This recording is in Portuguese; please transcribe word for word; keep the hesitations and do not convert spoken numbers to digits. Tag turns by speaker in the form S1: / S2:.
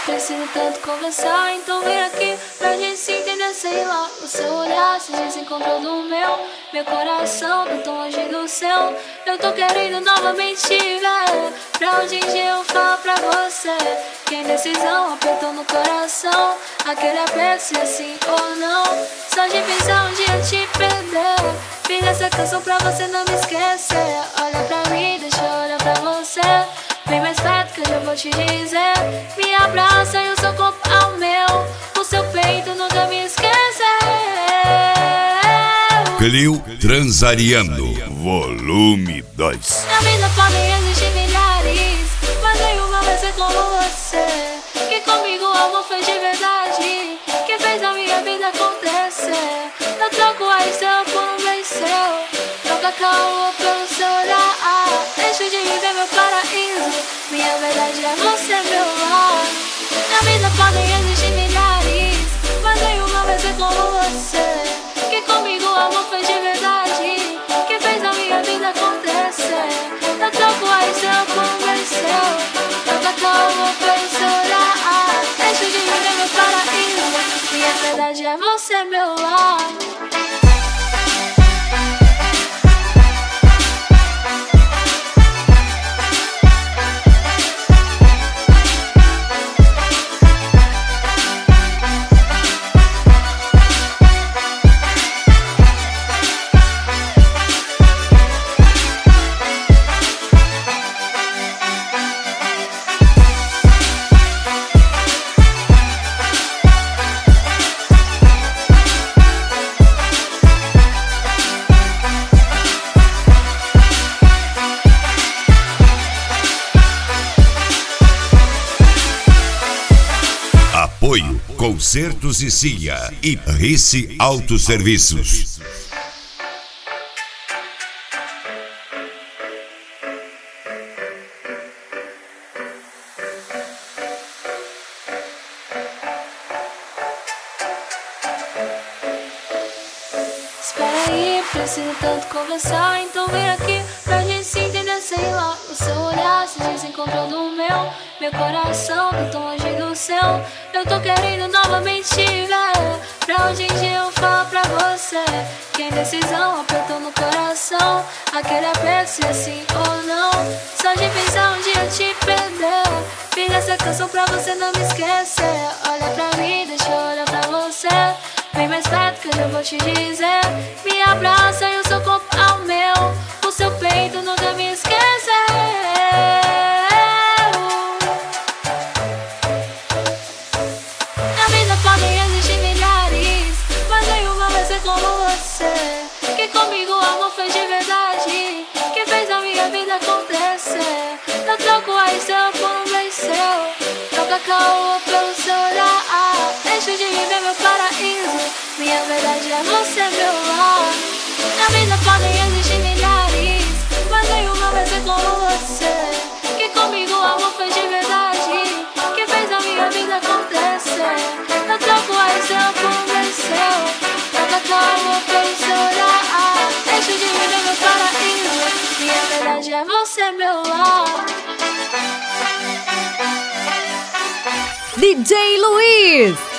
S1: preciso tanto conversar. Então vem aqui pra gente se entender, sei lá. O seu olhar se desencontrou do meu. Meu coração tá tão longe do seu. Eu tô querendo novamente te ver. Pra onde eu falo pra você que a indecisão apertou no coração. Aquele aperto se é sim ou não. Só de pensar um dia te perder. Fiz essa canção pra você não me esquecer. Olha pra mim, deixa eu olhar pra você. Vem mais perto que eu já vou te dizer. Me abraça e o seu corpo ao meu. O seu peito nunca me esqueceu.
S2: Clio Transariano, volume dois.
S1: Na vida podem existir milhares, mas nenhuma vai ser como você. Que comigo o amor foi de verdade, que fez a minha vida acontecer. Eu troco a estrela por um bem seu. Troca calma pelo seu olhar. Deixa de viver meu paraíso. Minha verdade é você, meu lar. Na vida podem existir milhares, mas nenhuma vai ser como você. Que comigo o amor foi de verdade, que fez a minha vida acontecer. Eu troco a estrela por um bem seu. Troca calma pelo seu olhar. Deixa de viver meu paraíso. Minha verdade é você, meu lar.
S2: Apoio Concertos e Cia e Rice Autosserviços.
S1: Espera aí, preciso tanto conversar. Então vem aqui pra gente se entender, sei lá. O seu olhar se desencontrou do meu. Meu coração tá tão longe do seu. Eu tô querendo novamente te ver. Pra onde eu falo pra você que a indecisão apertou no coração. Aquele aperto se é sim ou não. Só de pensar um dia te perder. Fiz essa canção pra você não me esquecer. Olha pra mim, deixa eu olhar pra você. Vem mais perto que eu já vou te dizer. Me abraça e o seu corpo ao meu. O seu peito nunca me esqueceu. Na vida podem existir milhares, mas nenhuma vai ser como você. Que comigo o amor foi de verdade, que fez a minha vida acontecer. Eu troco a estrela por um bem seu. Troca calma pelo seu olhar. Deixa de viver meu paraíso. Minha verdade é você, meu lar. Na vida podem existir milhares, mas nenhuma vai ser como você. Que comigo o amor foi de verdade, que fez a minha vida acontecer. Eu troco a estrela por um bem seu. Troca calma pelo seu olhar. Deixa de viver meu paraíso. Minha verdade é você, meu lar.
S3: D J Luiz.